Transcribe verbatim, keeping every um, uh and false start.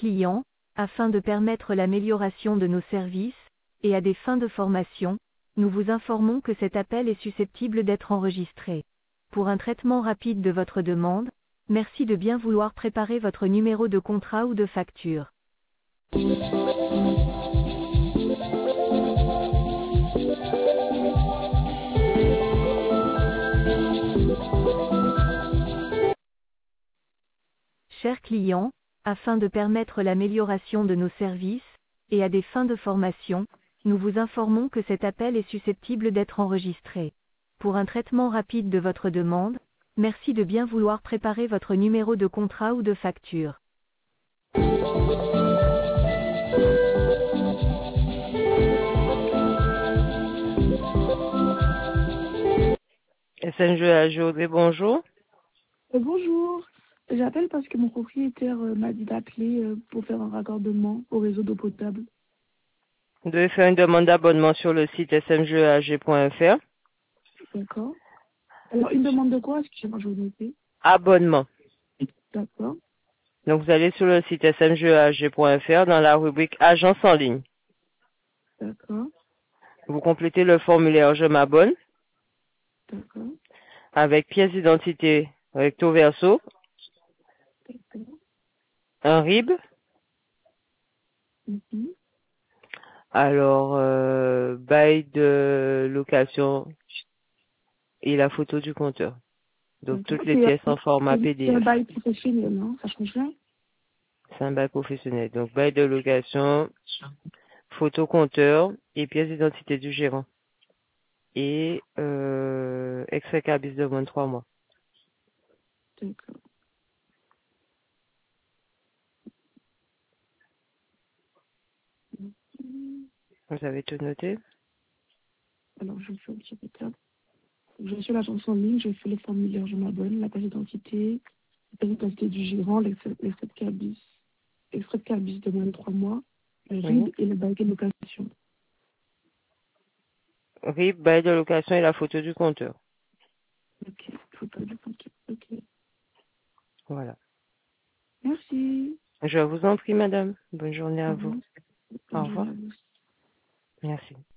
client, afin de permettre l'amélioration de nos services, et à des fins de formation, nous vous informons que cet appel est susceptible d'être enregistré. Pour un traitement rapide de votre demande, merci de bien vouloir préparer votre numéro de contrat ou de facture. Chers clients, afin de permettre l'amélioration de nos services, et à des fins de formation, nous vous informons que cet appel est susceptible d'être enregistré. Pour un traitement rapide de votre demande, merci de bien vouloir préparer votre numéro de contrat ou de facture. S N G A G, bonjour. Euh, bonjour, j'appelle parce que mon propriétaire euh, m'a dit d'appeler euh, pour faire un raccordement au réseau d'eau potable. Vous devez faire une demande d'abonnement sur le site s m g a g point f r. D'accord. Alors, une demande de quoi? Excusez-moi, je vous noter. Abonnement. D'accord. Donc vous allez sur le site s m g a g point f r dans la rubrique Agence en ligne. D'accord. Vous complétez le formulaire Je m'abonne D'accord. avec pièce d'identité recto verso, D'accord. un R I B, Mhm. alors euh, bail de location et la photo du compteur. Donc D'accord. toutes les C'est pièces euh, en format c'est un P D F. bail professionnel, non? Ça change rien? C'est un bail professionnel. Donc bail de location, photo compteur et pièce d'identité du gérant. Et euh, extrait cabis de moins de trois mois. D'accord. Mhm. Vous avez tout noté? Alors, je fais un petit récap. Je suis l'agence en ligne, je fais le formulaire Je m'abonne, la page d'identité, la page d'identité du gérant, l'extrait l'extrait de cabis, extrait de cabis de moins de trois mois, le R I B Oui. et le bail de location. R I B, bail de location et la photo du compteur. Ok, faut pas du compte. Ok. Voilà. Merci. Je vous en prie, madame. Bonne journée Au à vous. revoir. Au Bonne journée revoir. à vous. Merci.